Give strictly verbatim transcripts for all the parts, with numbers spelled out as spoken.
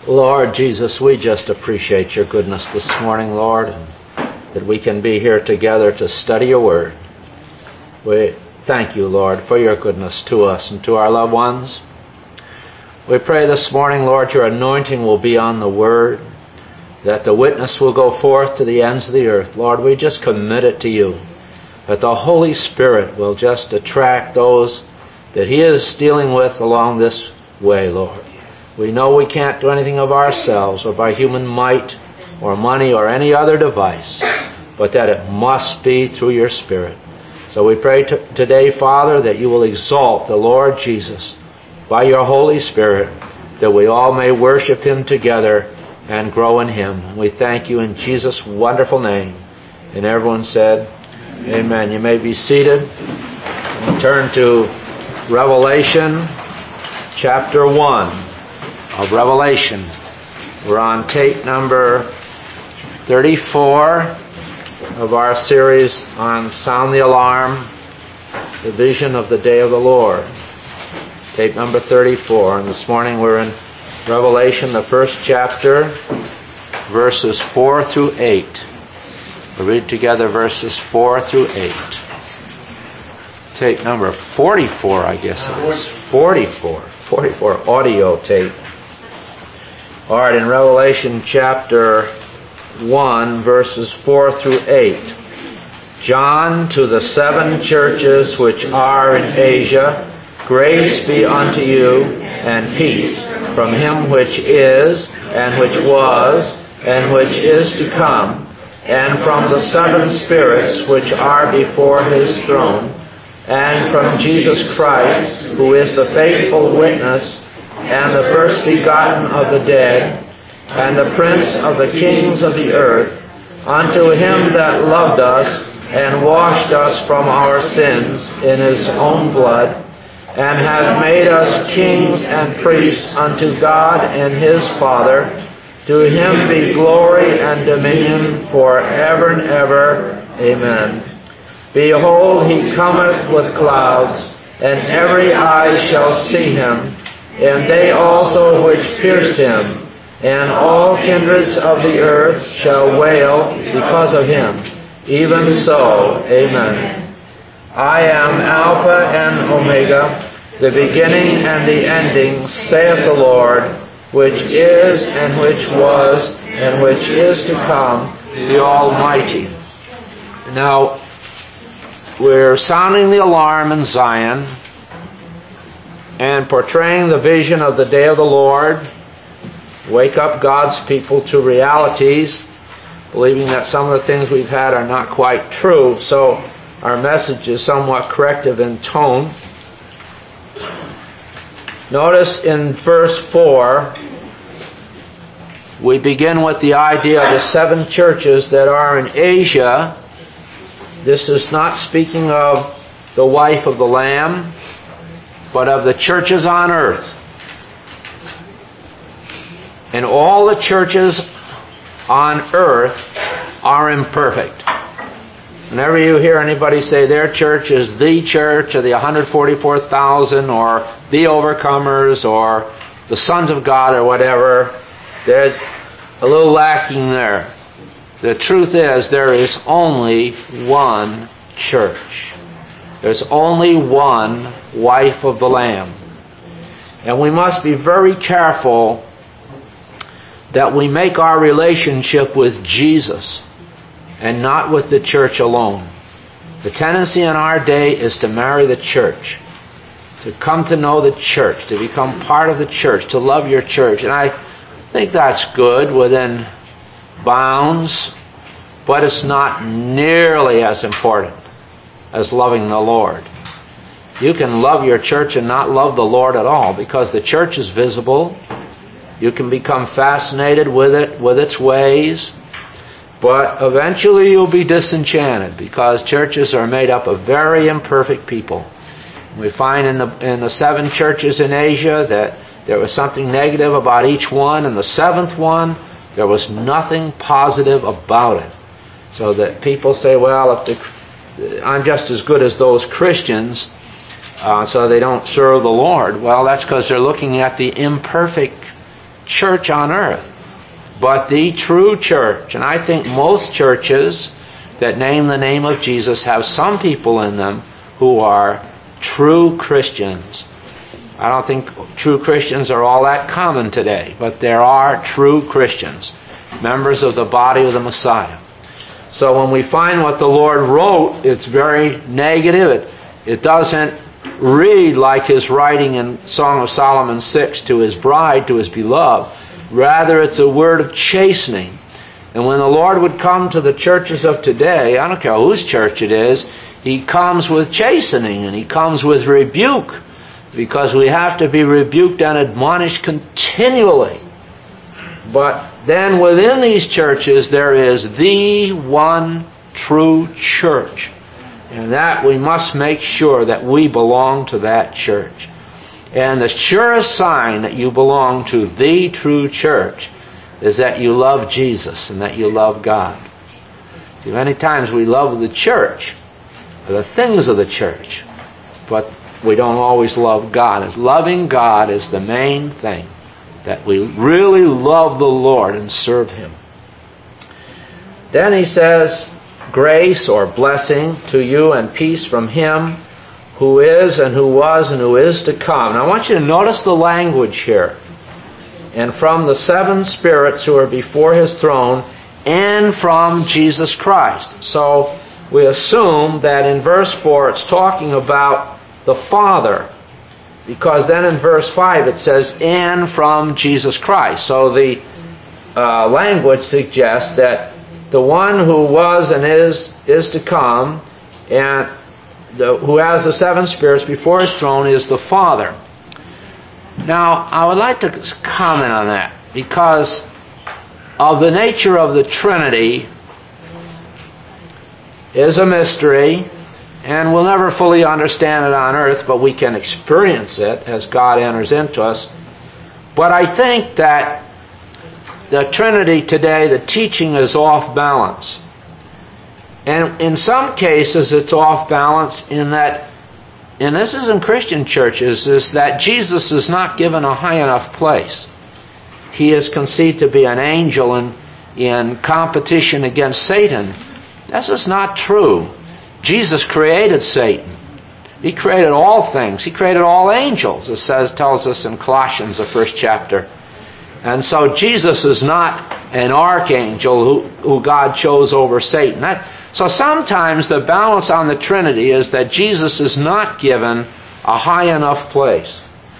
Lord Jesus, we just appreciate your goodness this morning, Lord, and that we can be here together to study your word. We thank you, Lord, for your goodness to us and to our loved ones. We pray this morning, Lord, your anointing will be on the word, that the witness will go forth to the ends of the earth. Lord, we just commit it to you, that the Holy Spirit will just attract those that he is dealing with along this way, Lord. We know we can't do anything of ourselves or by human might or money or any other device, but that it must be through your Spirit. So we pray t- today, Father, that you will exalt the Lord Jesus by your Holy Spirit, that we all may worship him together and grow in him. We thank you in Jesus' wonderful name. And everyone said, amen. You may be seated. We'll turn to Revelation chapter one of Revelation. We're on tape number thirty-four of our series on Sound the Alarm, the Vision of the Day of the Lord. Tape number thirty-four. And this morning we're in Revelation, the first chapter, verses four through eight. We'll read together verses four through eight. Tape number forty-four, I guess it is. forty-four. forty-four audio tape. All right, in Revelation chapter one, verses four through eight. John, to the seven churches which are in Asia, grace be unto you, and peace from him which is, and which was, and which is to come, and from the seven spirits which are before his throne, and from Jesus Christ, who is the faithful witness, and the first begotten of the dead, and the prince of the kings of the earth, unto him that loved us, and washed us from our sins in his own blood, and hath made us kings and priests unto God and his Father. To him be glory and dominion for ever and ever. Amen. Behold, he cometh with clouds, and every eye shall see him, and they also which pierced him, and all kindreds of the earth shall wail because of him. Even so, amen. I am Alpha and Omega, the beginning and the ending, saith the Lord, which is, and which was, and which is to come, the Almighty. Now, we're sounding the alarm in Zion and portraying the vision of the day of the Lord. Wake up God's people to realities, believing that some of the things we've had are not quite true. So our message is somewhat corrective in tone. Notice in verse four, we begin with the idea of the seven churches that are in Asia. This is not speaking of the wife of the Lamb, but of the churches on earth. And all the churches on earth are imperfect. Whenever you hear anybody say their church is the church, or the one hundred forty-four thousand, or the overcomers, or the sons of God, or whatever, there's a little lacking there. The truth is, there is only one church. There's only one wife of the Lamb. And we must be very careful that we make our relationship with Jesus and not with the church alone. The tendency in our day is to marry the church, to come to know the church, to become part of the church, to love your church. And I think that's good within bounds, but it's not nearly as important as loving the Lord. You can love your church and not love the Lord at all, because the church is visible. You can become fascinated with it, with its ways, but eventually you'll be disenchanted, because churches are made up of very imperfect people. We find in the in the seven churches in Asia that there was something negative about each one, and the seventh one, there was nothing positive about it. So that people say, well, if the, I'm just as good as those Christians, uh, so they don't serve the Lord. Well, that's because they're looking at the imperfect church on earth, but the true church. And I think most churches that name the name of Jesus have some people in them who are true Christians. I don't think true Christians are all that common today, but there are true Christians, members of the body of the Messiah. So when we find what the Lord wrote, it's very negative. It, it doesn't read like his writing in Song of Solomon six to his bride, to his beloved. Rather, it's a word of chastening. And when the Lord would come to the churches of today, I don't care whose church it is, he comes with chastening and he comes with rebuke, because we have to be rebuked and admonished continually. But then within these churches there is the one true church. And that we must make sure that we belong to that church. And the surest sign that you belong to the true church is that you love Jesus and that you love God. See, many times we love the church, or the things of the church, but we don't always love God. And loving God is the main thing, that we really love the Lord and serve Him. Then he says, grace or blessing to you and peace from Him who is and who was and who is to come. Now I want you to notice the language here. And from the seven spirits who are before His throne, and from Jesus Christ. So we assume that in verse four it's talking about the Father, because then in verse five it says, and from Jesus Christ. So the uh, language suggests that the one who was and is is to come, and the, who has the seven spirits before His throne, is the Father. Now, I would like to comment on that, because of the nature of the Trinity is a mystery, and we'll never fully understand it on earth, but we can experience it as God enters into us. But I think that the Trinity today, the teaching is off balance. And in some cases it's off balance in that, and this is in Christian churches, is that Jesus is not given a high enough place. He is conceived to be an angel in, in competition against Satan. This is not true. Jesus created Satan. He created all things. He created all angels, it says, tells us in Colossians, the first chapter. And so Jesus is not an archangel who, who God chose over Satan. That, so sometimes the balance on the Trinity is that Jesus is not given a high enough place.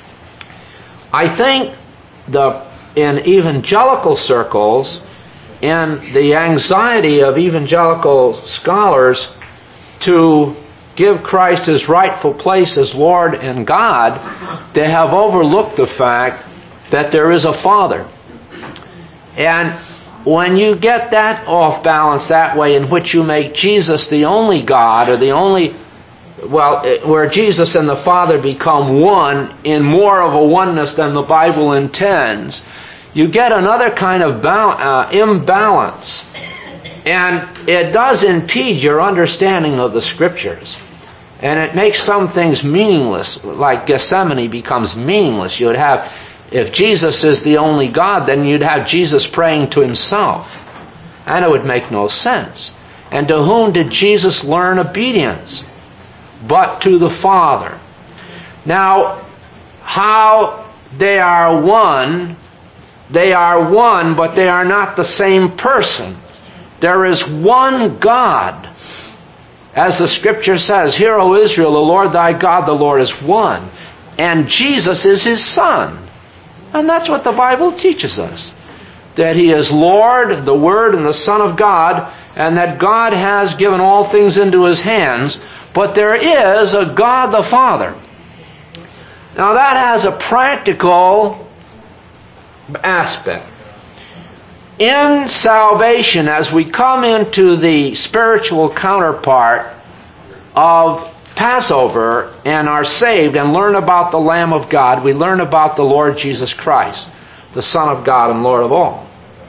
I think the in evangelical circles, in the anxiety of evangelical scholars to give Christ His rightful place as Lord and God, they have overlooked the fact that there is a Father. And when you get that off balance that way, in which you make Jesus the only God, or the only, well, where Jesus and the Father become one in more of a oneness than the Bible intends, you get another kind of bal- uh, imbalance. And it does impede your understanding of the Scriptures. And it makes some things meaningless, like Gethsemane becomes meaningless. You would have, if Jesus is the only God, then you'd have Jesus praying to Himself. And it would make no sense. And to whom did Jesus learn obedience? But to the Father. Now, how they are one, they are one, but they are not the same person. There is one God. As the Scripture says, Hear, O Israel, the Lord thy God, the Lord is one. And Jesus is His Son. And that's what the Bible teaches us. That He is Lord, the Word, and the Son of God, and that God has given all things into His hands, but there is a God the Father. Now that has a practical aspect. In salvation, as we come into the spiritual counterpart of Passover and are saved and learn about the Lamb of God, we learn about the Lord Jesus Christ, the Son of God and Lord of all.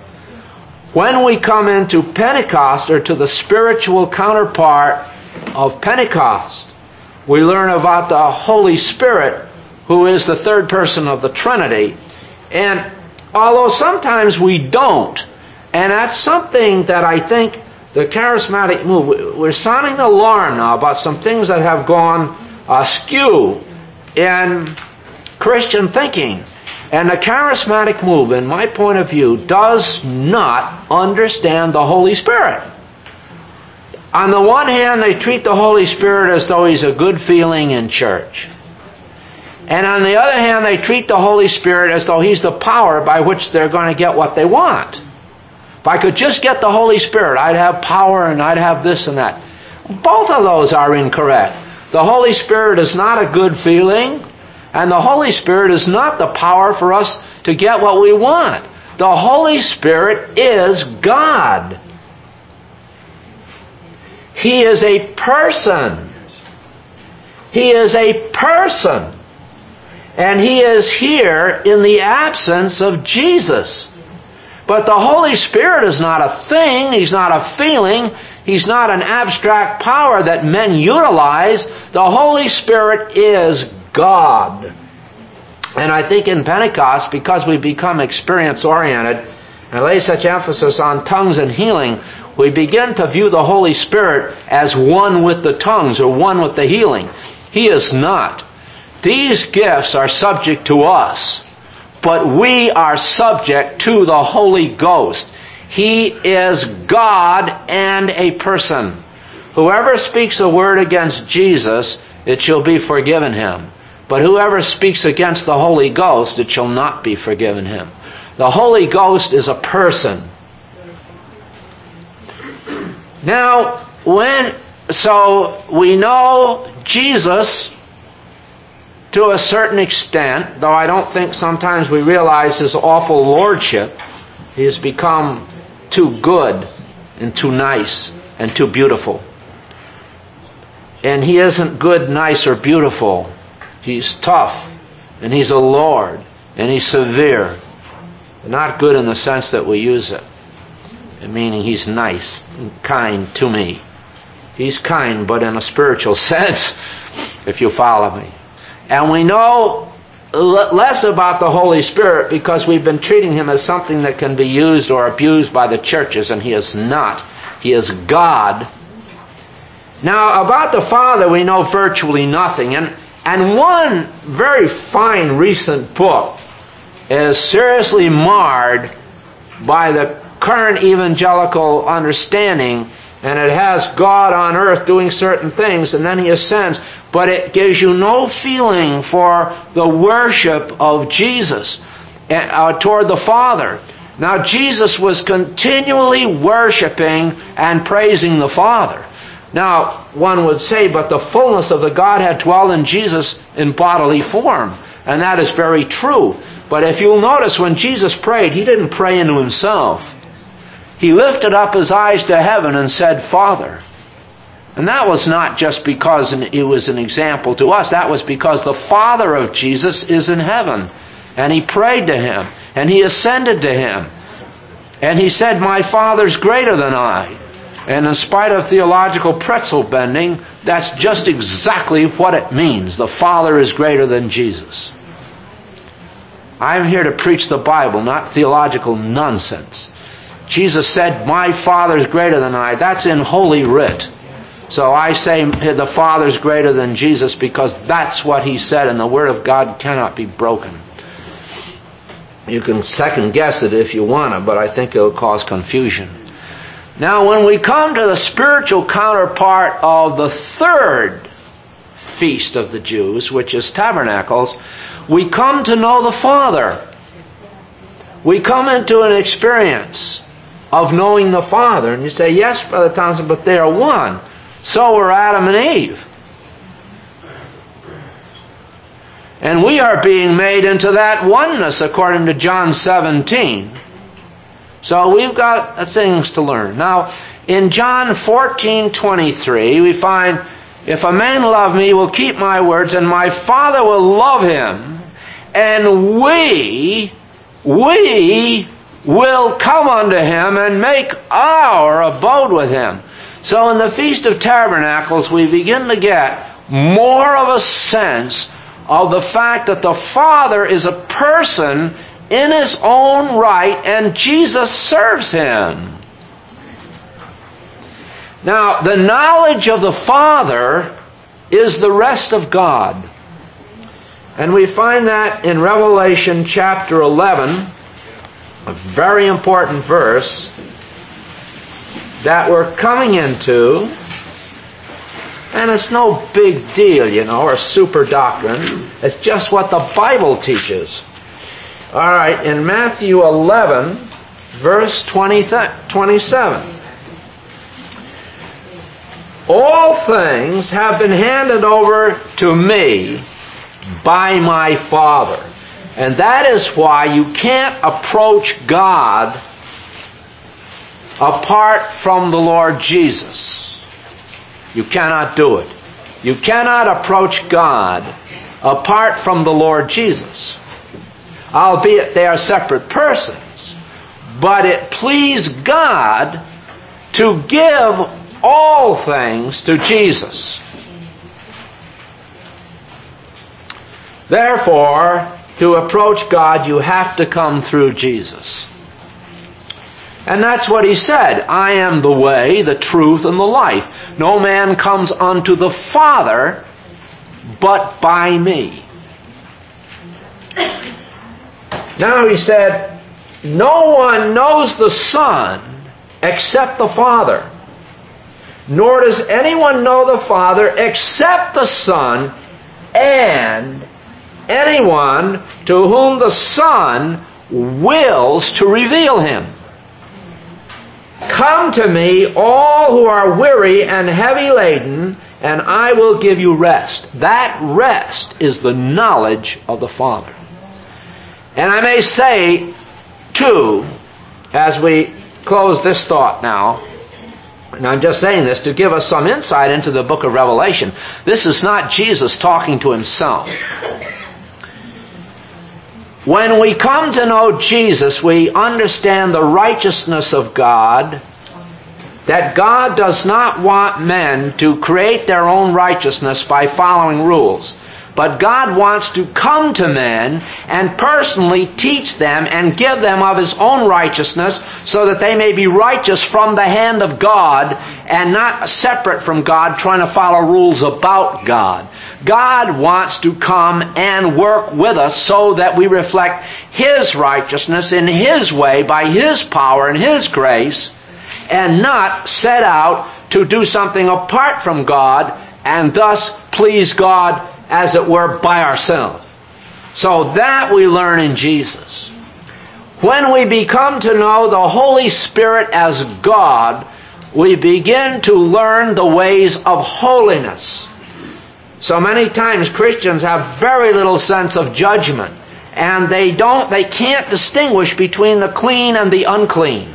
When we come into Pentecost, or to the spiritual counterpart of Pentecost, we learn about the Holy Spirit, who is the third person of the Trinity. And although sometimes we don't. And that's something that I think the charismatic move, we're sounding the alarm now about some things that have gone askew in Christian thinking. And the charismatic move, in my point of view, does not understand the Holy Spirit. On the one hand, they treat the Holy Spirit as though He's a good feeling in church. And on the other hand, they treat the Holy Spirit as though He's the power by which they're going to get what they want. If I could just get the Holy Spirit, I'd have power and I'd have this and that. Both of those are incorrect. The Holy Spirit is not a good feeling, and the Holy Spirit is not the power for us to get what we want. The Holy Spirit is God. He is a person. He is a person. And He is here in the absence of Jesus. But the Holy Spirit is not a thing. He's not a feeling. He's not an abstract power that men utilize. The Holy Spirit is God. And I think in Pentecost, because we become experience-oriented and lay such emphasis on tongues and healing, we begin to view the Holy Spirit as one with the tongues or one with the healing. He is not. These gifts are subject to us, but we are subject to the Holy Ghost. He is God and a person. Whoever speaks a word against Jesus, it shall be forgiven him. But whoever speaks against the Holy Ghost, it shall not be forgiven him. The Holy Ghost is a person. Now, when, so we know Jesus to a certain extent, though I don't think sometimes we realize His awful lordship. He has become too good and too nice and too beautiful. And He isn't good, nice, or beautiful. He's tough, and He's a Lord, and He's severe. Not good in the sense that we use it, meaning He's nice and kind to me. He's kind, but in a spiritual sense, if you follow me. And we know l- less about the Holy Spirit because we've been treating Him as something that can be used or abused by the churches, and He is not. He is God. Now, about the Father, we know virtually nothing. And, and one very fine recent book is seriously marred by the current evangelical understanding, and it has God on earth doing certain things, and then He ascends, but it gives you no feeling for the worship of Jesus uh, toward the Father. Now, Jesus was continually worshiping and praising the Father. Now, one would say, but the fullness of the Godhead dwelled in Jesus in bodily form, and that is very true. But if you'll notice, when Jesus prayed, He didn't pray into Himself. He lifted up His eyes to heaven and said, Father. And that was not just because it was an example to us. That was because the Father of Jesus is in heaven. And He prayed to Him. And He ascended to Him. And He said, my Father's greater than I. And in spite of theological pretzel bending, that's just exactly what it means. The Father is greater than Jesus. I'm here to preach the Bible, not theological nonsense. Jesus said, my Father's greater than I. That's in Holy Writ. So I say the Father's greater than Jesus because that's what He said, and the Word of God cannot be broken. You can second guess it if you want to, but I think it'll cause confusion. Now, when we come to the spiritual counterpart of the third feast of the Jews, which is Tabernacles, we come to know the Father. We come into an experience of knowing the Father. And you say, yes, Brother Townsend, but they are one. So were Adam and Eve. And we are being made into that oneness according to John seventeen. So we've got things to learn. Now, in John fourteen twenty-three, we find, if a man love me, he will keep my words, and my Father will love him, and we, we will come unto him and make our abode with him. So in the Feast of Tabernacles, we begin to get more of a sense of the fact that the Father is a person in his own right, and Jesus serves him. Now, the knowledge of the Father is the rest of God. And we find that in Revelation chapter eleven, a very important verse that we're coming into. And it's no big deal, you know, or super doctrine. It's just what the Bible teaches. All right, in Matthew eleven, verse twenty-seven. All things have been handed over to me by my Father. And that is why you can't approach God apart from the Lord Jesus. You cannot do it. You cannot approach God apart from the Lord Jesus. Albeit they are separate persons. But it pleased God to give all things to Jesus. Therefore, to approach God, you have to come through Jesus. And that's what he said. I am the way, the truth, and the life. No man comes unto the Father but by me. Now he said, no one knows the Son except the Father. Nor does anyone know the Father except the Son, and anyone to whom the Son wills to reveal him. Come to me, all who are weary and heavy laden, and I will give you rest. That rest is the knowledge of the Father. And I may say, too, as we close this thought now, and I'm just saying this to give us some insight into the book of Revelation, this is not Jesus talking to himself. When we come to know Jesus, we understand the righteousness of God, that God does not want men to create their own righteousness by following rules. But God wants to come to men and personally teach them and give them of His own righteousness so that they may be righteous from the hand of God and not separate from God trying to follow rules about God. God wants to come and work with us so that we reflect His righteousness in His way by His power and His grace, and not set out to do something apart from God and thus please God, as it were, by ourselves. So that we learn in Jesus. When we become to know the Holy Spirit as God, we begin to learn the ways of holiness. So many times Christians have very little sense of judgment, and they don't, they can't distinguish between the clean and the unclean.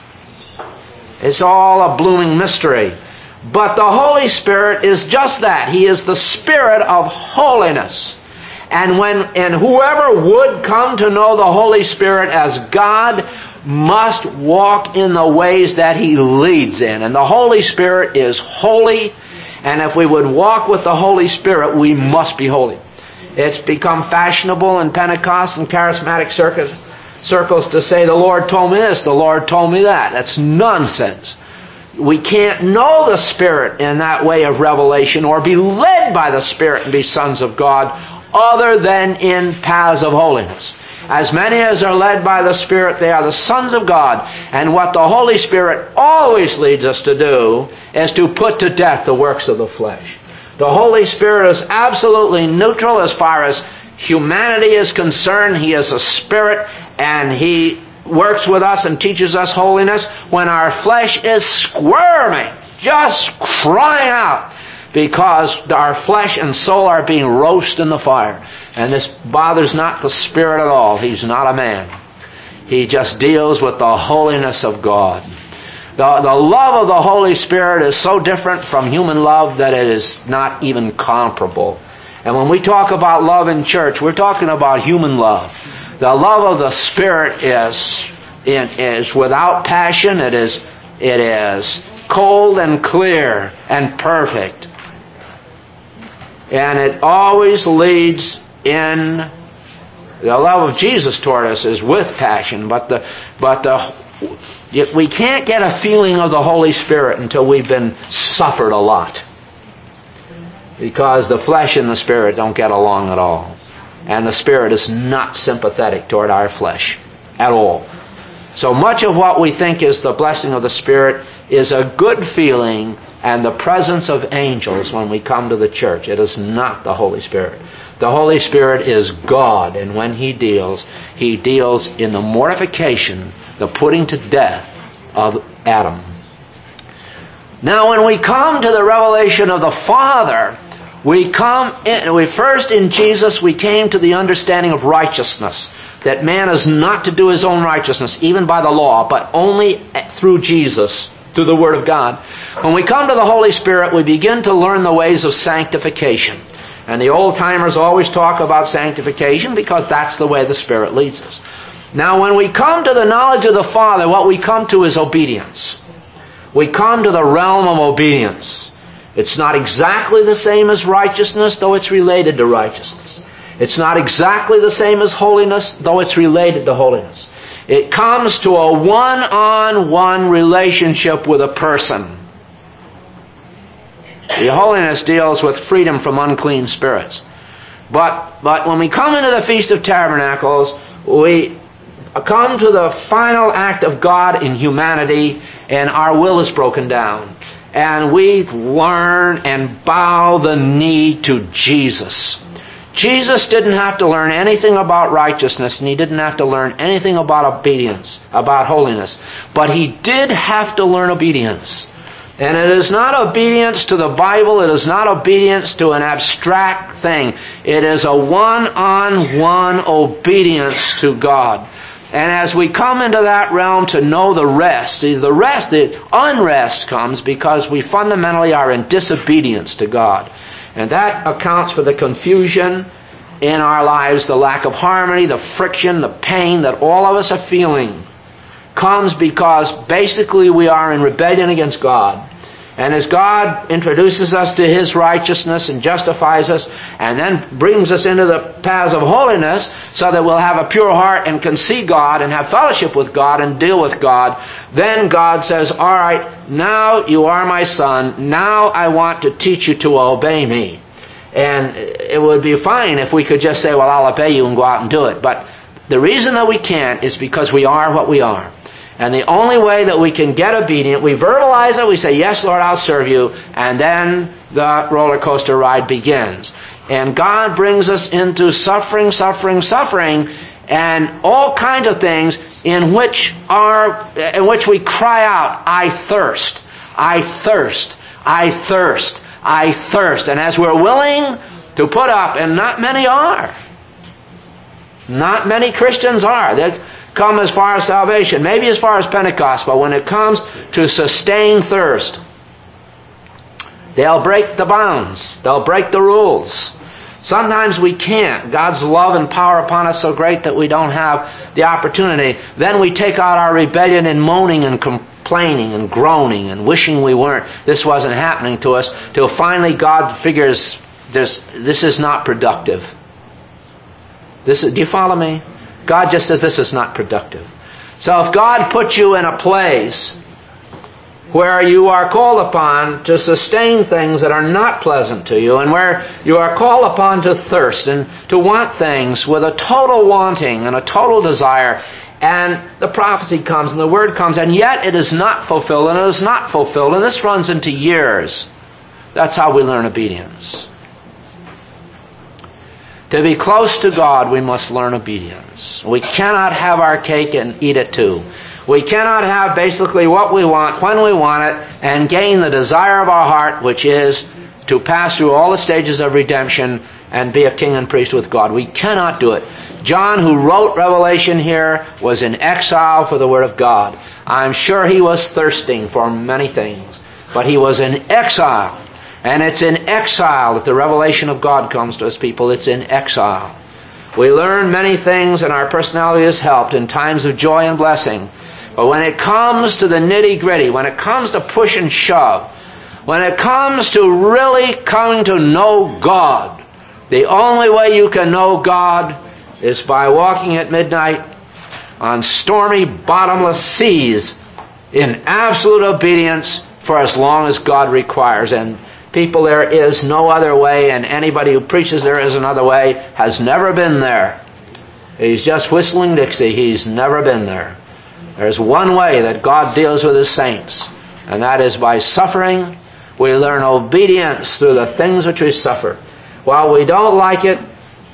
It's all a blooming mystery. But the Holy Spirit is just that. He is the Spirit of holiness. And when and whoever would come to know the Holy Spirit as God must walk in the ways that He leads in. And the Holy Spirit is holy. And if we would walk with the Holy Spirit, we must be holy. It's become fashionable in Pentecost and charismatic circles, circles to say, the Lord told me this, the Lord told me that. That's nonsense. We can't know the Spirit in that way of revelation or be led by the Spirit and be sons of God other than in paths of holiness. As many as are led by the Spirit, they are the sons of God. And what the Holy Spirit always leads us to do is to put to death the works of the flesh. The Holy Spirit is absolutely neutral as far as humanity is concerned. He is a spirit, and He works with us and teaches us holiness when our flesh is squirming, just crying out, because our flesh and soul are being roasted in the fire. And this bothers not the Spirit at all. He's not a man. He just deals with the holiness of God. The, the love of the Holy Spirit is so different from human love that it is not even comparable. And when we talk about love in church, we're talking about human love. The love of the Spirit is, it is without passion. It is, it is cold and clear and perfect. And it always leads in The love of Jesus toward us is with passion, but the but the we can't get a feeling of the Holy Spirit until we've been suffered a lot, because the flesh and the Spirit don't get along at all, and the Spirit is not sympathetic toward our flesh at all. So much of what we think is the blessing of the Spirit is a good feeling and the presence of angels when we come to the church. It is not the Holy Spirit. The Holy Spirit is God, and when He deals, He deals in the mortification, the putting to death of Adam. Now when we come to the revelation of the Father, we come in, we first in Jesus we came to the understanding of righteousness, that man is not to do his own righteousness, even by the law, but only through Jesus, through the Word of God. When we come to the Holy Spirit, we begin to learn the ways of sanctification. And the old-timers always talk about sanctification because that's the way the Spirit leads us. Now, when we come to the knowledge of the Father, what we come to is obedience. We come to the realm of obedience. It's not exactly the same as righteousness, though it's related to righteousness. It's not exactly the same as holiness, though it's related to holiness. It comes to a one-on-one relationship with a person. The holiness deals with freedom from unclean spirits. But, but when we come into the Feast of Tabernacles, we come to the final act of God in humanity, and our will is broken down. And we learn and bow the knee to Jesus. Jesus didn't have to learn anything about righteousness, and He didn't have to learn anything about obedience, about holiness. But He did have to learn obedience. And it is not obedience to the Bible, it is not obedience to an abstract thing. It is a one-on-one obedience to God. And as we come into that realm to know the rest, the rest, the unrest comes because we fundamentally are in disobedience to God. And that accounts for the confusion in our lives, the lack of harmony, the friction, the pain that all of us are feeling comes because basically we are in rebellion against God. And as God introduces us to His righteousness and justifies us and then brings us into the paths of holiness so that we'll have a pure heart and can see God and have fellowship with God and deal with God, then God says, all right, now you are my son. Now I want to teach you to obey me. And it would be fine if we could just say, well, I'll obey you and go out and do it. But the reason that we can't is because we are what we are. And the only way that we can get obedient, we verbalize it, we say, yes, Lord, I'll serve you, and then the roller coaster ride begins. And God brings us into suffering, suffering, suffering, and all kinds of things in which are, in which we cry out, I thirst, I thirst, I thirst, I thirst. And as we're willing to put up, and not many are, not many Christians are, that come as far as salvation, maybe as far as Pentecost, but when it comes to sustained thirst, they'll break the bounds, they'll break the rules. Sometimes we can't. God's love and power upon us so great that we don't have the opportunity. Then we take out our rebellion in moaning and complaining and groaning and wishing we weren't, this wasn't happening to us, till finally God figures this, this is not productive. This is, do you follow me? God just says this is not productive. So if God puts you in a place where you are called upon to sustain things that are not pleasant to you, and where you are called upon to thirst and to want things with a total wanting and a total desire, and the prophecy comes and the word comes, and yet it is not fulfilled, and it is not fulfilled, and this runs into years. That's how we learn obedience. To be close to God, we must learn obedience. We cannot have our cake and eat it too. We cannot have basically what we want, when we want it, and gain the desire of our heart, which is to pass through all the stages of redemption and be a king and priest with God. We cannot do it. John, who wrote Revelation here, was in exile for the Word of God. I'm sure he was thirsting for many things, but he was in exile. And it's in exile that the revelation of God comes to His people. It's in exile. We learn many things, and our personality is helped in times of joy and blessing. But when it comes to the nitty-gritty, when it comes to push and shove, when it comes to really coming to know God, the only way you can know God is by walking at midnight on stormy, bottomless seas in absolute obedience for as long as God requires. And people, there is no other way, and anybody who preaches there is another way has never been there. He's just whistling Dixie. He's never been there. There's one way that God deals with His saints, and that is by suffering. We learn obedience through the things which we suffer. While we don't like it,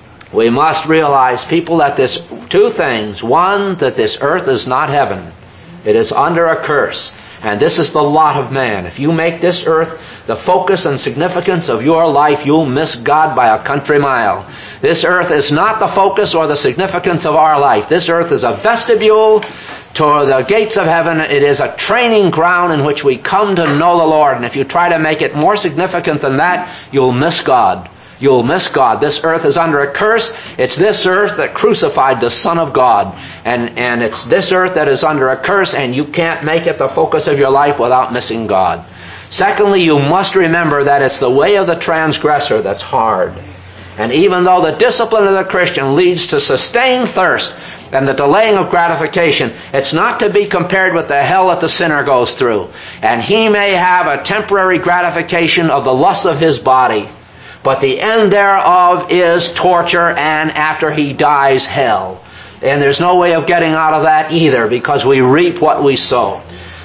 we must realize, people, that this two things. One, that this earth is not heaven. It is under a curse. And this is the lot of man. If you make this earth the focus and significance of your life, you'll miss God by a country mile. This earth is not the focus or the significance of our life. This earth is a vestibule to the gates of heaven. It is a training ground in which we come to know the Lord. And if you try to make it more significant than that, you'll miss God. You'll miss God. This earth is under a curse. It's this earth that crucified the Son of God. And, and it's this earth that is under a curse, and you can't make it the focus of your life without missing God. Secondly, you must remember that it's the way of the transgressor that's hard. And even though the discipline of the Christian leads to sustained thirst and the delaying of gratification, it's not to be compared with the hell that the sinner goes through. And he may have a temporary gratification of the lusts of his body, but the end thereof is torture, and after he dies, hell. And there's no way of getting out of that either, because we reap what we sow.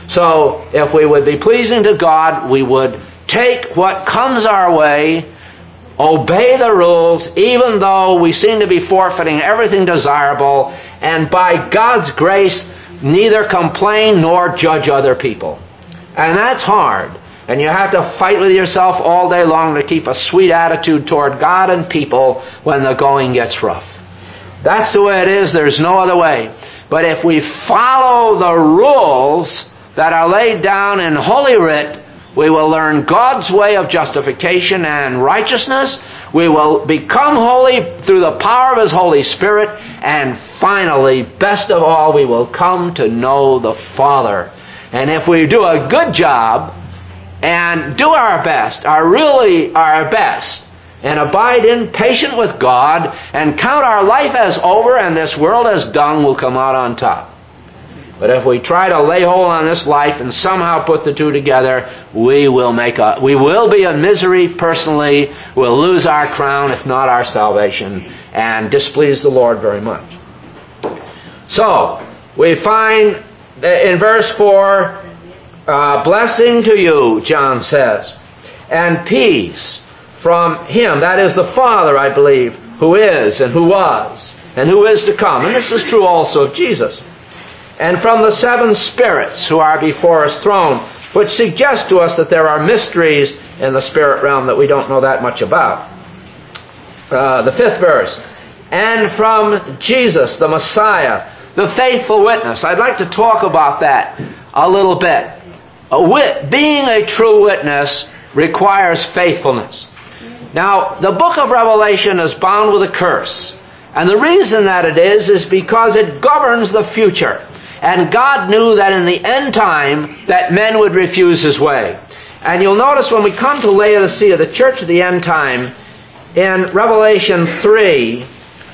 So, if we would be pleasing to God, we would take what comes our way, obey the rules, even though we seem to be forfeiting everything desirable, and by God's grace, neither complain nor judge other people. And that's hard. And you have to fight with yourself all day long to keep a sweet attitude toward God and people when the going gets rough. That's the way it is. There's no other way. But if we follow the rules that are laid down in Holy Writ, we will learn God's way of justification and righteousness. We will become holy through the power of His Holy Spirit. And finally, best of all, we will come to know the Father. And if we do a good job and do our best, our really our best, and abide in patient with God, and count our life as over and this world as dung, we'll come out on top. But if we try to lay hold on this life and somehow put the two together, we will make a we will be in misery personally. We'll lose our crown, if not our salvation, and displease the Lord very much. So we find in verse four, uh, blessing to you, John says, and peace from Him, that is the Father, I believe, who is and who was and who is to come. And this is true also of Jesus. And from the seven spirits who are before His throne, which suggests to us that there are mysteries in the spirit realm that we don't know that much about. Uh, the fifth verse, and from Jesus, the Messiah, the faithful witness. I'd like to talk about that a little bit. A wit- being a true witness requires faithfulness. Now, the book of Revelation is bound with a curse. And the reason that it is, is because it governs the future. And God knew that in the end time, that men would refuse His way. And you'll notice when we come to Laodicea, the church of the end time, in Revelation three,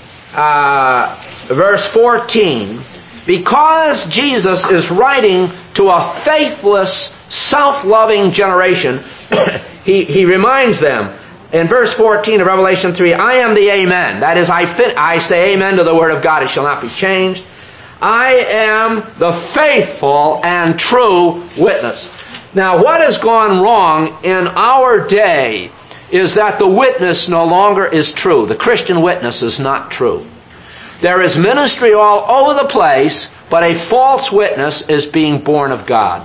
uh, verse fourteen, because Jesus is writing to a faithless, self-loving generation, he, he reminds them, in verse fourteen of Revelation three, I am the Amen. That is, I, fit, I say amen to the Word of God. It shall not be changed. I am the faithful and true witness. Now, what has gone wrong in our day is that the witness no longer is true. The Christian witness is not true. There is ministry all over the place, but a false witness is being born of God.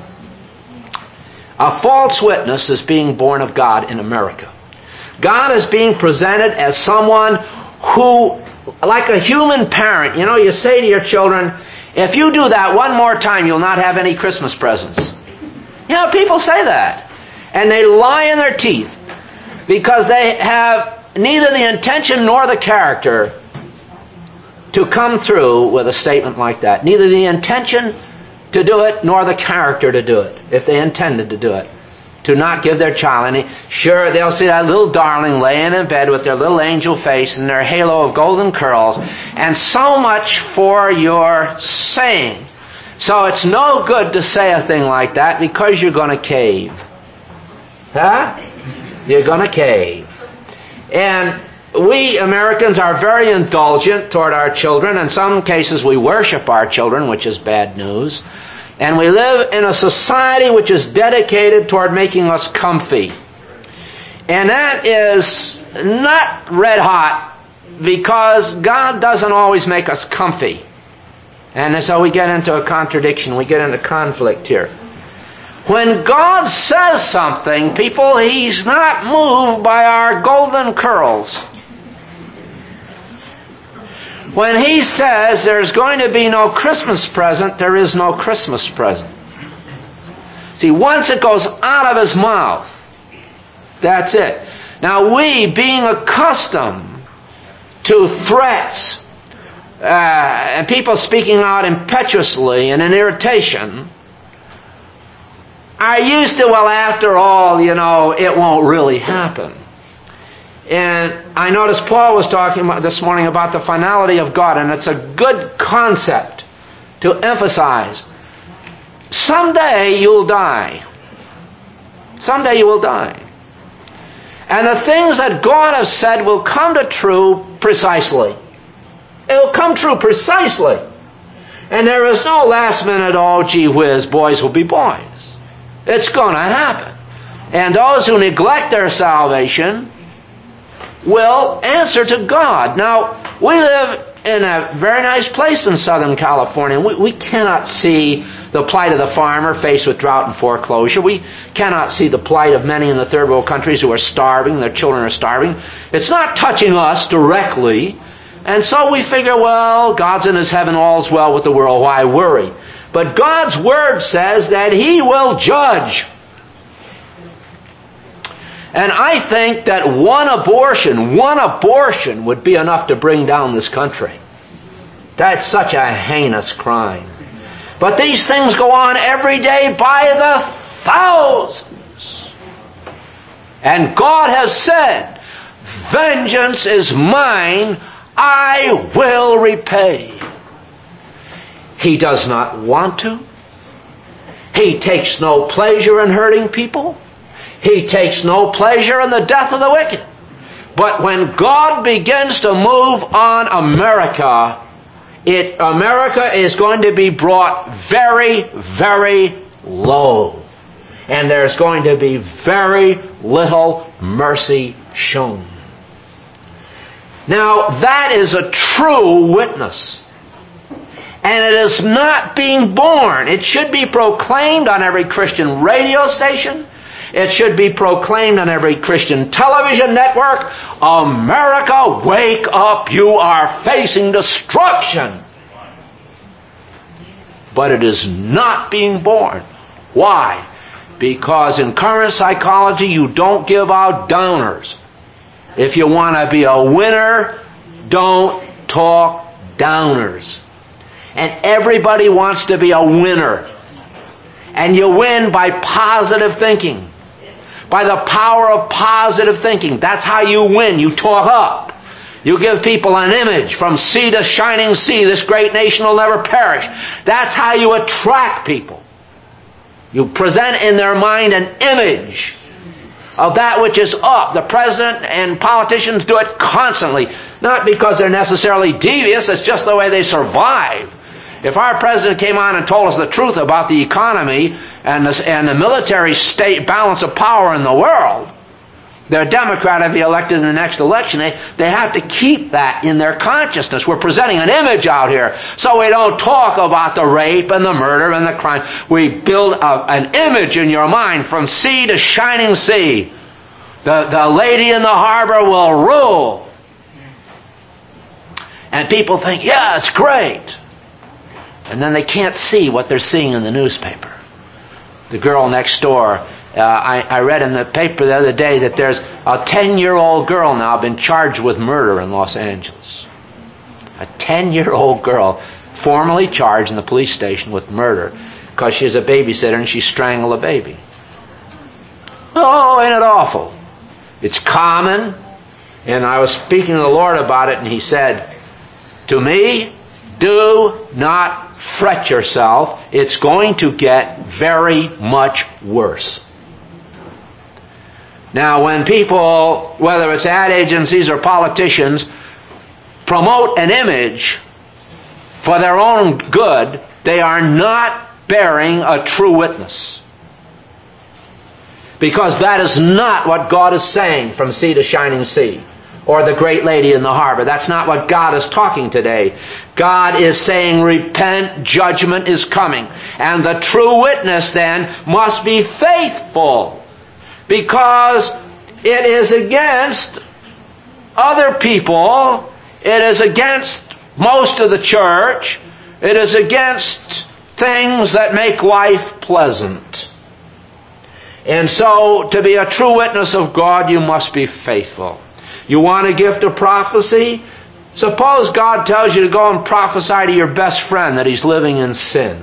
A false witness is being born of God in America. God is being presented as someone who, like a human parent, you know, you say to your children, if you do that one more time, you'll not have any Christmas presents. You know, people say that. And they lie in their teeth because they have neither the intention nor the character to come through with a statement like that. Neither the intention to do it nor the character to do it, if they intended to do it. to not give their child any. Sure, they'll see that little darling laying in bed with their little angel face and their halo of golden curls, and so much for your saying. So it's no good to say a thing like that because you're going to cave. Huh? You're going to cave. And we Americans are very indulgent toward our children. In some cases we worship our children, which is bad news. And we live in a society which is dedicated toward making us comfy. And that is not red hot, because God doesn't always make us comfy. And so we get into a contradiction, we get into conflict here. When God says something, people, He's not moved by our golden curls. When He says there's going to be no Christmas present, there is no Christmas present. See, once it goes out of His mouth, that's it. Now we, being accustomed to threats, uh, and people speaking out impetuously and in irritation, are used to, well, after all, you know, it won't really happen. And I noticed Paul was talking about this morning about the finality of God, and it's a good concept to emphasize. Someday you'll die. Someday you will die. And the things that God has said will come to true precisely. It will come true precisely. And there is no last minute, oh gee whiz, boys will be boys. It's going to happen. And those who neglect their salvation will answer to God. Now, we live in a very nice place in Southern California. We, we cannot see the plight of the farmer faced with drought and foreclosure. We cannot see the plight of many in the third world countries who are starving, their children are starving. It's not touching us directly. And so we figure, well, God's in His heaven, all's well with the world, why worry? But God's Word says that He will judge. And I think that one abortion, one abortion would be enough to bring down this country. That's such a heinous crime. But these things go on every day by the thousands. And God has said, vengeance is mine, I will repay. He does not want to. He takes no pleasure in hurting people. He takes no pleasure in the death of the wicked. But when God begins to move on America, it, America is going to be brought very, very low. And there's going to be very little mercy shown. Now, that is a true witness. And it is not being born. It should be proclaimed on every Christian radio station. It should be proclaimed on every Christian television network. America, wake up. You are facing destruction. But it is not being born. Why? Because in current psychology, you don't give out downers. If you want to be a winner, don't talk downers. And everybody wants to be a winner. And you win by positive thinking. By the power of positive thinking. That's how you win. You talk up. You give people an image. From sea to shining sea, this great nation will never perish. That's how you attract people. You present in their mind an image of that which is up. The president and politicians do it constantly. Not because they're necessarily devious. It's just the way they survive. If our president came on and told us the truth about the economy and the, and the military state balance of power in the world, they're a Democrat if he elected in the next election. They, they have to keep that in their consciousness. We're presenting an image out here. So we don't talk about the rape and the murder and the crime. We build a, an image in your mind from sea to shining sea. The, the lady in the harbor will rule. And people think, yeah, it's great. And then they can't see what they're seeing in the newspaper. The girl next door, uh, I, I read in the paper the other day that there's a ten-year-old girl now been charged with murder in Los Angeles. A ten-year-old girl formally charged in the police station with murder because she's a babysitter and she strangled a baby. Oh, ain't it awful? It's common. And I was speaking to the Lord about it, and He said to me, do not fret yourself. It's going to get very much worse. Now, when people, whether it's ad agencies or politicians, promote an image for their own good, they are not bearing a true witness. Because that is not what God is saying from sea to shining sea, or the great lady in the harbor. That's not what God is talking today. God is saying, repent, judgment is coming. And the true witness then must be faithful, because it is against other people, it is against most of the church, it is against things that make life pleasant. And so, to be a true witness of God, you must be faithful. You want a gift of prophecy? Suppose God tells you to go and prophesy to your best friend that he's living in sin.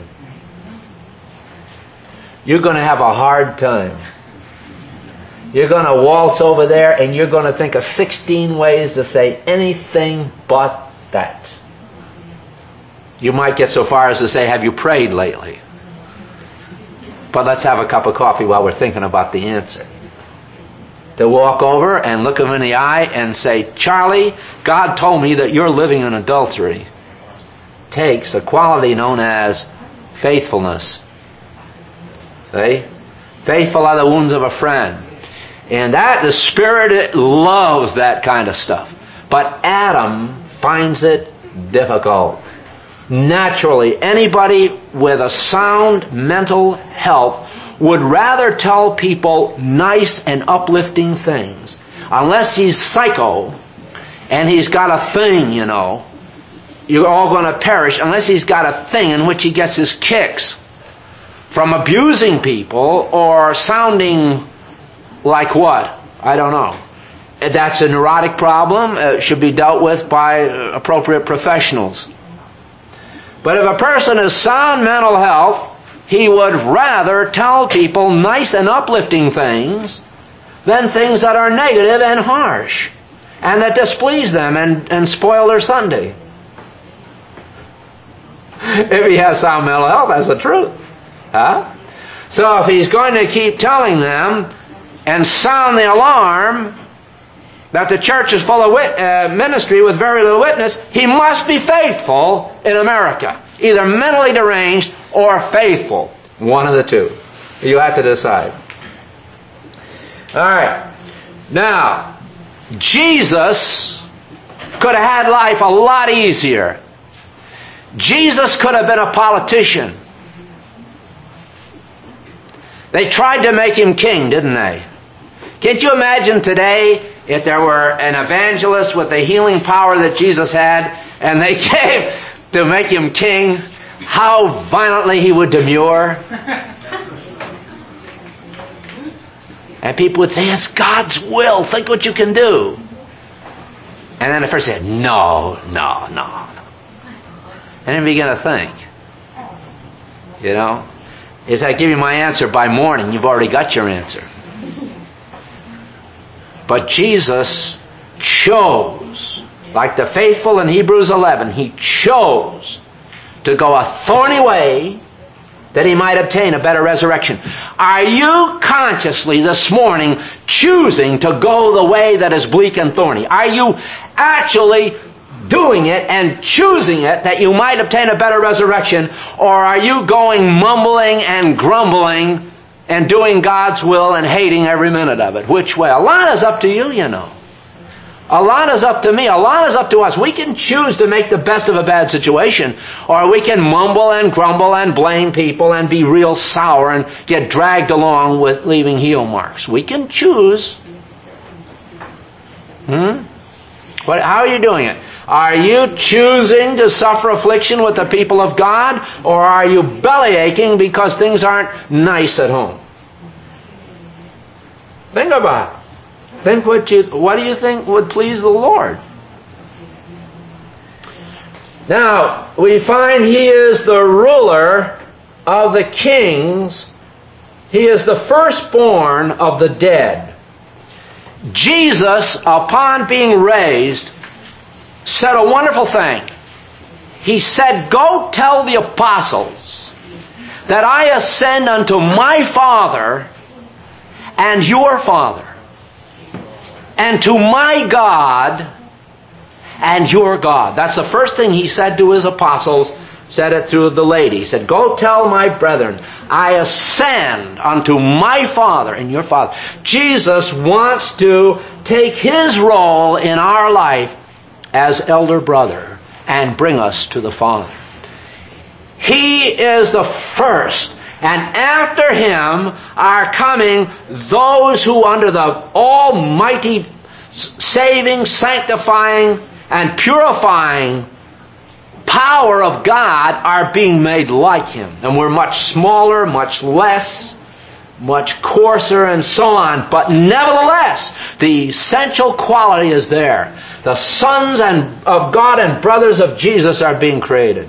You're going to have a hard time. You're going to waltz over there and you're going to think of sixteen ways to say anything but that. You might get so far as to say, have you prayed lately? But let's have a cup of coffee while we're thinking about the answer. To walk over and look him in the eye and say, Charlie, God told me that you're living in adultery. Takes a quality known as faithfulness. See? Faithful are the wounds of a friend. And that, the Spirit loves that kind of stuff. But Adam finds it difficult. Naturally, anybody with a sound mental health would rather tell people nice and uplifting things. Unless he's psycho and he's got a thing, you know, you're all going to perish. Unless he's got a thing in which he gets his kicks from abusing people or sounding like what? I don't know. That's a neurotic problem. It should be dealt with by appropriate professionals. But if a person has sound mental health, he would rather tell people nice and uplifting things than things that are negative and harsh and that displease them and, and spoil their Sunday. If he has sound mental health, that's the truth. Huh? So if he's going to keep telling them and sound the alarm that the church is full of wit, uh, ministry with very little witness, he must be faithful in America. Either mentally deranged or faithful. One of the two. You have to decide. All right. Now, Jesus could have had life a lot easier. Jesus could have been a politician. They tried to make him king, didn't they? Can't you imagine today if there were an evangelist with the healing power that Jesus had and they came to make him king, how violently he would demur? And people would say, it's God's will. Think what you can do. And then the first said, no, no, no, no. And then begin to think. You know? Is I give you my answer by morning, you've already got your answer. But Jesus chose, like the faithful in Hebrews eleven, he chose to go a thorny way that he might obtain a better resurrection. Are you consciously this morning choosing to go the way that is bleak and thorny? Are you actually doing it and choosing it that you might obtain a better resurrection? Or are you going mumbling and grumbling and doing God's will and hating every minute of it? Which way? A lot is up to you, you know. A lot is up to me. A lot is up to us. We can choose to make the best of a bad situation, or we can mumble and grumble and blame people and be real sour and get dragged along with leaving heel marks. We can choose. Hmm? What, how are you doing it? Are you choosing to suffer affliction with the people of God, or are you belly aching because things aren't nice at home? Think about it. Think what you what do you think would please the Lord? Now, we find he is the ruler of the kings He is the firstborn of the dead. Jesus, upon being raised, said a wonderful thing. He said, "Go tell the apostles that I ascend unto my Father and your Father, and to my God and your God." That's the first thing he said to his apostles. Said it through the lady. He said, "Go tell my brethren, I ascend unto my Father and your Father." Jesus wants to take his role in our life as elder brother and bring us to the Father. He is the first, and after him are coming those who under the almighty saving, sanctifying, and purifying power of God are being made like him. And we're much smaller, much less, much coarser, and so on. But nevertheless, the essential quality is there. The sons and of God and brothers of Jesus are being created.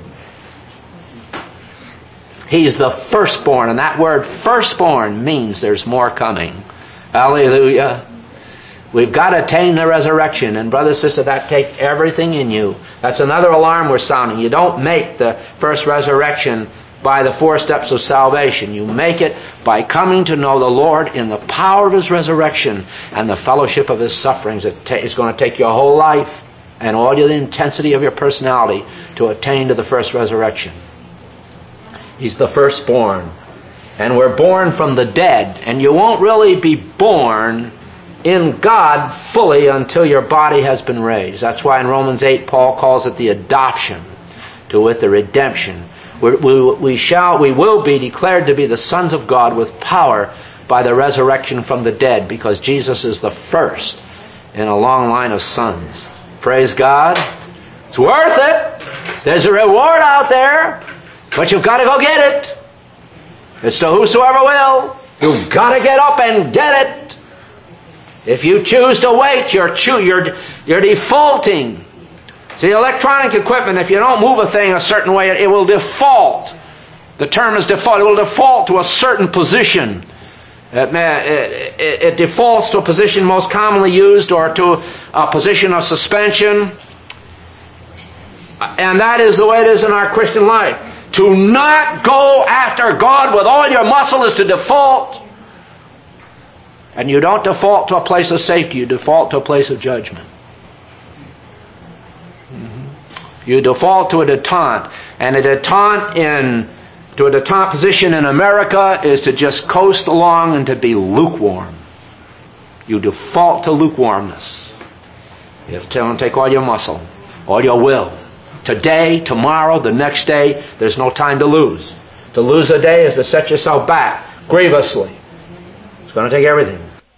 He's the firstborn, and that word firstborn means there's more coming. Hallelujah. We've got to attain the resurrection. And brother, sister, that take everything in you. That's another alarm we're sounding. You don't make the first resurrection by the four steps of salvation. You make it by coming to know the Lord in the power of his resurrection and the fellowship of his sufferings. It's going to take your whole life and all the intensity of your personality to attain to the first resurrection. He's the firstborn. And we're born from the dead. And you won't really be born in God fully until your body has been raised. That's why in Romans eight Paul calls it the adoption, to wit the redemption. We, we, we shall, we will be declared to be the sons of God with power by the resurrection from the dead, because Jesus is the first in a long line of sons. Praise God. It's worth it. There's a reward out there, but you've got to go get it. It's to whosoever will. You've got to get up and get it. If you choose to wait, you're, choo- you're, you're defaulting. See, electronic equipment, if you don't move a thing a certain way, it, it will default. The term is default. It will default to a certain position. It, may, it, it, it defaults to a position most commonly used, or to a position of suspension. And that is the way it is in our Christian life. To not go after God with all your muscle is to default. And you don't default to a place of safety, you default to a place of judgment. Mm-hmm. You default to a detente. And a detente in, to a detente position in America is to just coast along and to be lukewarm. You default to lukewarmness. You have to tell them, take all your muscle, all your will. Today, tomorrow, the next day, there's no time to lose. To lose a day is to set yourself back grievously. It's going to take everything.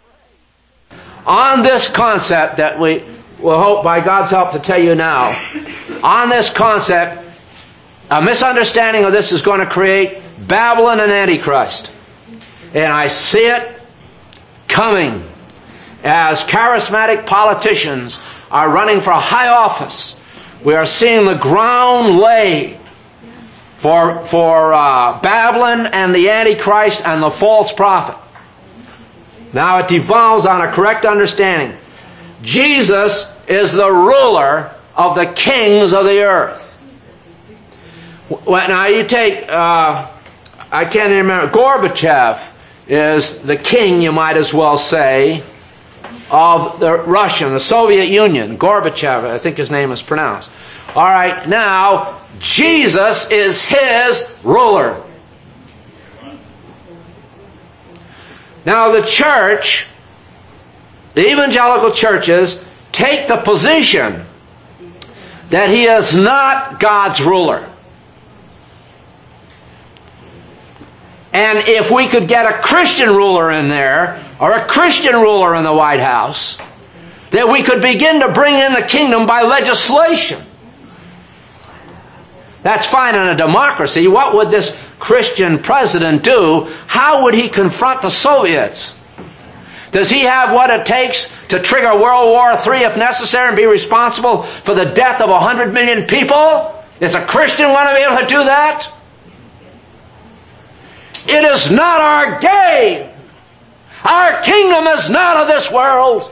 On this concept that we will hope by God's help to tell you now, on this concept, a misunderstanding of this is going to create Babylon and Antichrist. And I see it coming as charismatic politicians are running for high office. We are seeing the ground laid for, for uh, Babylon and the Antichrist and the false prophet. Now it devolves on a correct understanding. Jesus is the ruler of the kings of the earth. Well, now you take, uh, I can't even remember, Gorbachev is the king, you might as well say, of the Russian, the Soviet Union. Gorbachev, I think his name is pronounced. All right, now Jesus is his ruler. Now the church, the evangelical churches, take the position that he is not God's ruler. And if we could get a Christian ruler in there, or a Christian ruler in the White House, that we could begin to bring in the kingdom by legislation. That's fine in a democracy. What would this Christian president do? How would he confront the Soviets? Does he have what it takes to trigger World War Three if necessary and be responsible for the death of a hundred million people? Is a Christian going to be able to do that? It is not our game. Our kingdom is not of this world.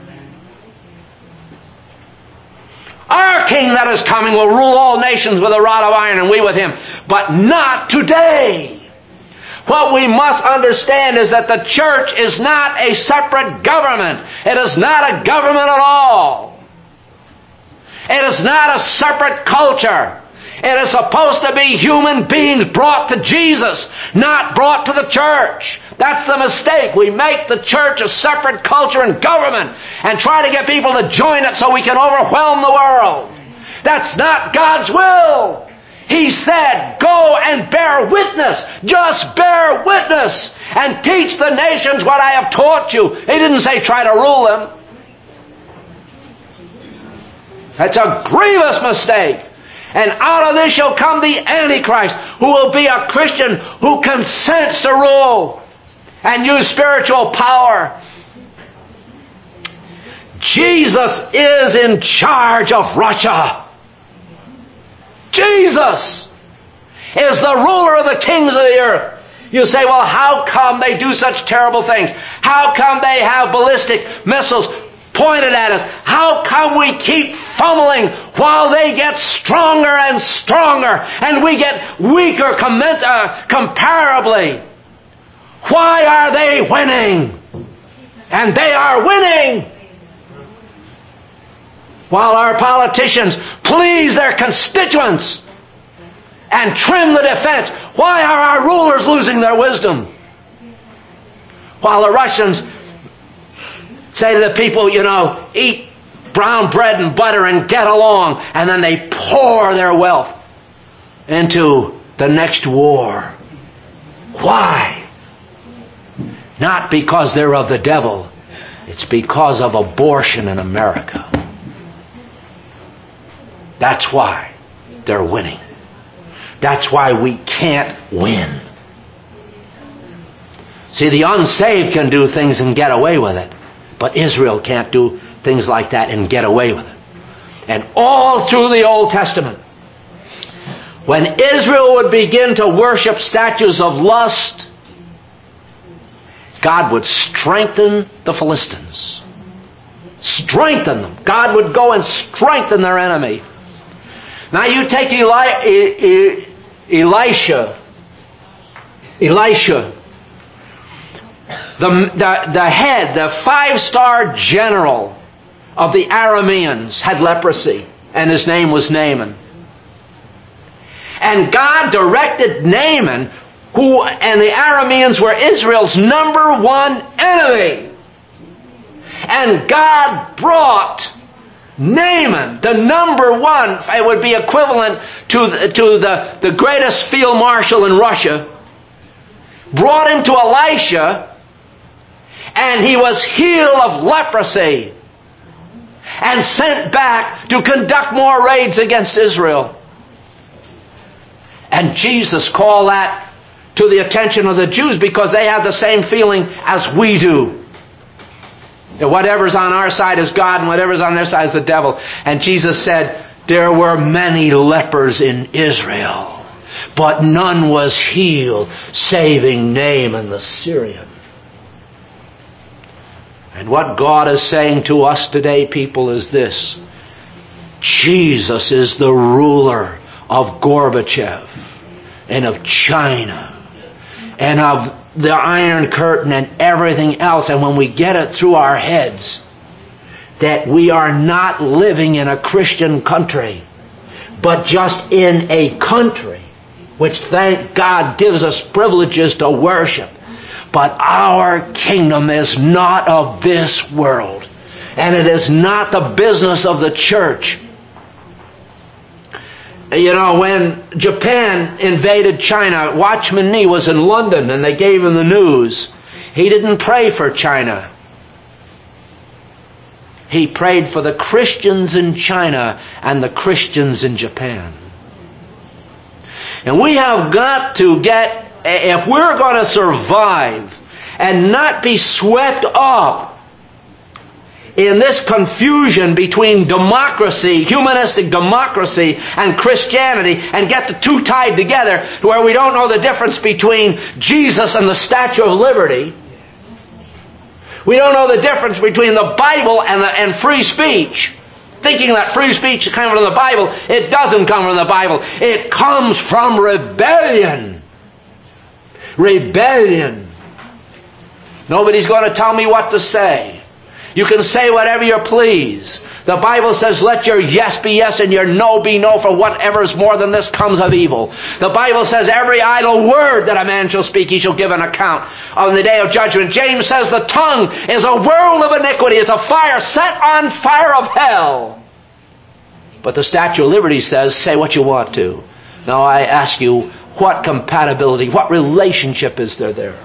Our King that is coming will rule all nations with a rod of iron, and we with him. But not today. What we must understand is that the church is not a separate government. It is not a government at all. It is not a separate culture. It is supposed to be human beings brought to Jesus, not brought to the church. That's the mistake. We make the church a separate culture and government and try to get people to join it so we can overwhelm the world. That's not God's will. He said, go and bear witness. Just bear witness and teach the nations what I have taught you. He didn't say try to rule them. That's a grievous mistake. And out of this shall come the Antichrist, who will be a Christian who consents to rule and use spiritual power. Jesus is in charge of Russia. Jesus is the ruler of the kings of the earth. You say, well, how come they do such terrible things? How come they have ballistic missiles pointed at us? How come we keep fumbling while they get stronger and stronger and we get weaker comment, uh, comparably? Why are they winning? And they are winning while our politicians please their constituents and trim the defense. Why are our rulers losing their wisdom? While the Russians say to the people, you know, eat brown bread and butter and get along, and then they pour their wealth into the next war. Why? Not because they're of the devil. It's because of abortion in America. That's why they're winning. That's why we can't win. See, the unsaved can do things and get away with it. But Israel can't do things like that and get away with it. And all through the Old Testament, when Israel would begin to worship statues of lust, God would strengthen the Philistines. Strengthen them. God would go and strengthen their enemy. Now you take Eli- E- E- Elisha. Elisha. The, the, the head, the five-star general of the Arameans had leprosy, and his name was Naaman. And God directed Naaman, who and the Arameans were Israel's number one enemy. And God brought Naaman, the number one, it would be equivalent to, the, to the, the greatest field marshal in Russia, brought him to Elisha, and he was healed of leprosy and sent back to conduct more raids against Israel. And Jesus called that to the attention of the Jews because they had the same feeling as we do. That whatever's on our side is God and whatever's on their side is the devil. And Jesus said, there were many lepers in Israel, but none was healed, saving Naaman the Syrian. And what God is saying to us today, people, is this. Jesus is the ruler of Gorbachev and of China and of the Iron Curtain and everything else. And when we get it through our heads that we are not living in a Christian country, but just in a country which, thank God, gives us privileges to worship. But our kingdom is not of this world. And it is not the business of the church. You know, when Japan invaded China, Watchman Nee was in London and they gave him the news. He didn't pray for China. He prayed for the Christians in China and the Christians in Japan. And we have got to get, if we're going to survive and not be swept up in this confusion between democracy, humanistic democracy, and Christianity, and get the two tied together to where we don't know the difference between Jesus and the Statue of Liberty. We don't know the difference between the Bible and, the, and free speech. Thinking that free speech comes from the Bible. It doesn't come from the Bible. It comes from rebellion. Rebellion. Nobody's going to tell me what to say. You can say whatever you please. The Bible says, let your yes be yes and your no be no, for whatever is more than this comes of evil. The Bible says, every idle word that a man shall speak, he shall give an account on the day of judgment. James says, the tongue is a world of iniquity. It's a fire set on fire of hell. But the Statue of Liberty says, say what you want to. Now I ask you, what compatibility, what relationship is there there?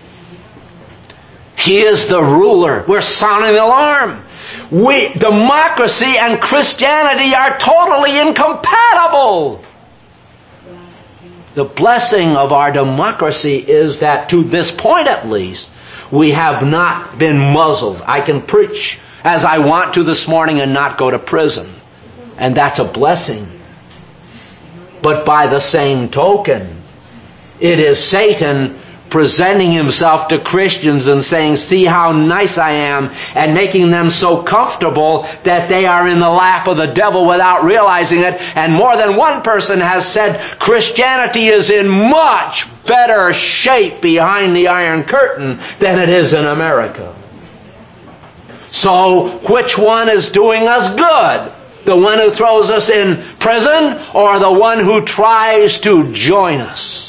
He is the ruler. We're sounding the alarm. We, democracy and Christianity are totally incompatible. The blessing of our democracy is that to this point at least, we have not been muzzled. I can preach as I want to this morning and not go to prison. And that's a blessing. But by the same token, it is Satan presenting himself to Christians and saying, see how nice I am, and making them so comfortable that they are in the lap of the devil without realizing it. And more than one person has said Christianity is in much better shape behind the Iron Curtain than it is in America. So which one is doing us good? The one who throws us in prison, or the one who tries to join us?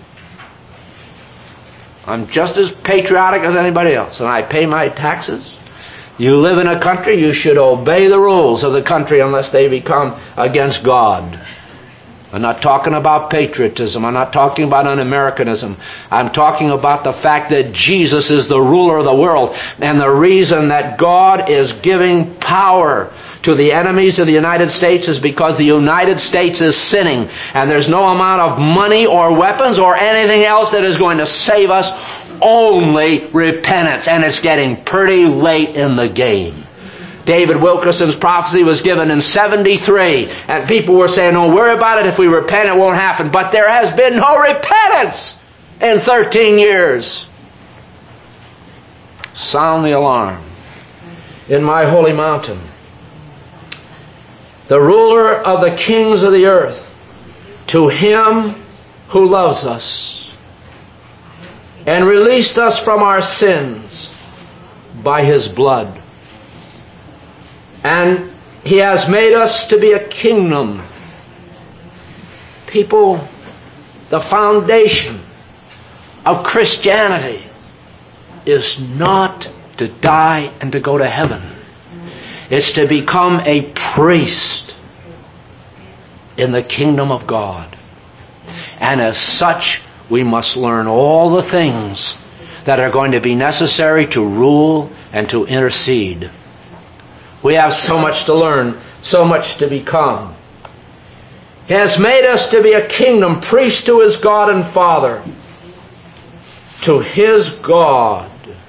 I'm just as patriotic as anybody else, and I pay my taxes. You live in a country, you should obey the rules of the country unless they become against God. I'm not talking about patriotism. I'm not talking about un-Americanism. I'm talking about the fact that Jesus is the ruler of the world, and the reason that God is giving power to the enemies of the United States is because the United States is sinning, and there's no amount of money or weapons or anything else that is going to save us, only repentance, and it's getting pretty late in the game. David Wilkerson's prophecy was given in seventy-three, and people were saying, don't worry about it, if we repent it won't happen. But there has been no repentance in thirteen years. Sound the alarm. In my holy mountain, the ruler of the kings of the earth, to him who loves us and released us from our sins by his blood. And he has made us to be a kingdom. People, the foundation of Christianity is not to die and to go to heaven. It's to become a priest in the kingdom of God. And as such, we must learn all the things that are going to be necessary to rule and to intercede. We have so much to learn, so much to become. He has made us to be a kingdom, priest to his God and Father. To his God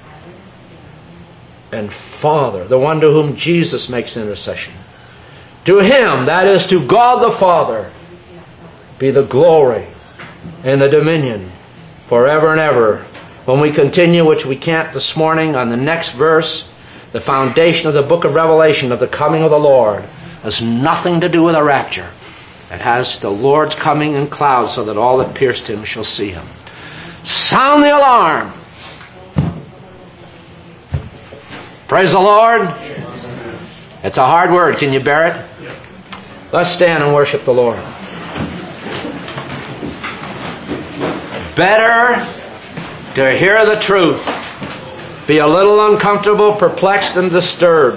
and Father, the one to whom Jesus makes intercession. To him, that is to God the Father, be the glory and the dominion forever and ever. When we continue, which we can't this morning, on the next verse, the foundation of the book of Revelation of the coming of the Lord has nothing to do with a rapture. It has the Lord's coming in clouds so that all that pierced him shall see him. Sound the alarm. Praise the Lord. It's a hard word. Can you bear it? Let's stand and worship the Lord. Better to hear the truth, be a little uncomfortable, perplexed, and disturbed,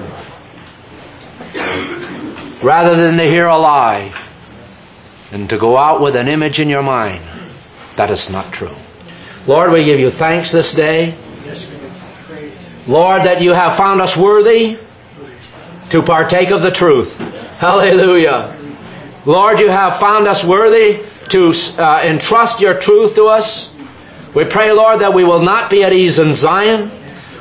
rather than to hear a lie and to go out with an image in your mind that is not true. Lord, we give you thanks this day. Lord, that you have found us worthy to partake of the truth. Hallelujah. Lord, you have found us worthy to uh, entrust your truth to us. We pray, Lord, that we will not be at ease in Zion.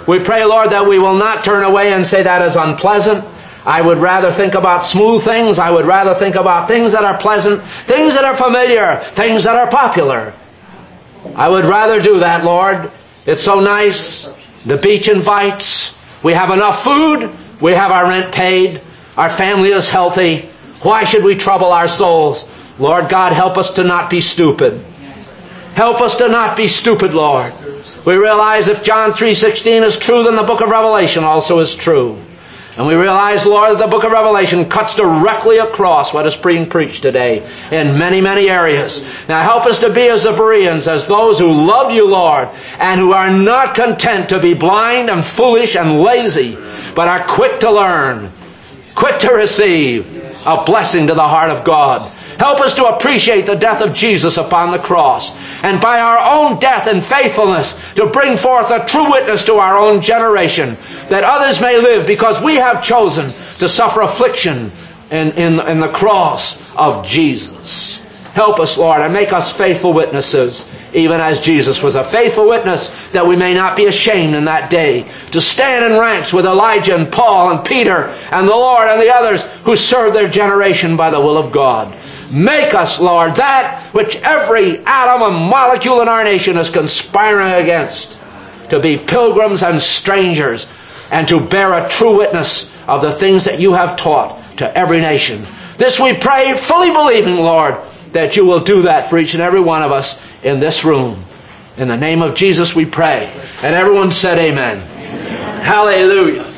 We pray, Lord, that we will not turn away and say that is unpleasant. I would rather think about smooth things. I would rather think about things that are pleasant, things that are familiar, things that are popular. I would rather do that, Lord. It's so nice. The beach invites. We have enough food. We have our rent paid. Our family is healthy. Why should we trouble our souls? Lord God, help us to not be stupid. Help us to not be stupid, Lord. We realize if John three sixteen is true, then the book of Revelation also is true. And we realize, Lord, that the book of Revelation cuts directly across what is being preached today in many, many areas. Now help us to be as the Bereans, as those who love you, Lord, and who are not content to be blind and foolish and lazy, but are quick to learn, quick to receive a blessing to the heart of God. Help us to appreciate the death of Jesus upon the cross, and by our own death and faithfulness to bring forth a true witness to our own generation, that others may live because we have chosen to suffer affliction in, in, in the cross of Jesus. Help us, Lord, and make us faithful witnesses, even as Jesus was a faithful witness, that we may not be ashamed in that day to stand in ranks with Elijah and Paul and Peter and the Lord and the others who served their generation by the will of God. Make us, Lord, that which every atom and molecule in our nation is conspiring against, to be pilgrims and strangers, and to bear a true witness of the things that you have taught to every nation. This we pray, fully believing, Lord, that you will do that for each and every one of us in this room. In the name of Jesus we pray. And everyone said amen. Amen. Hallelujah.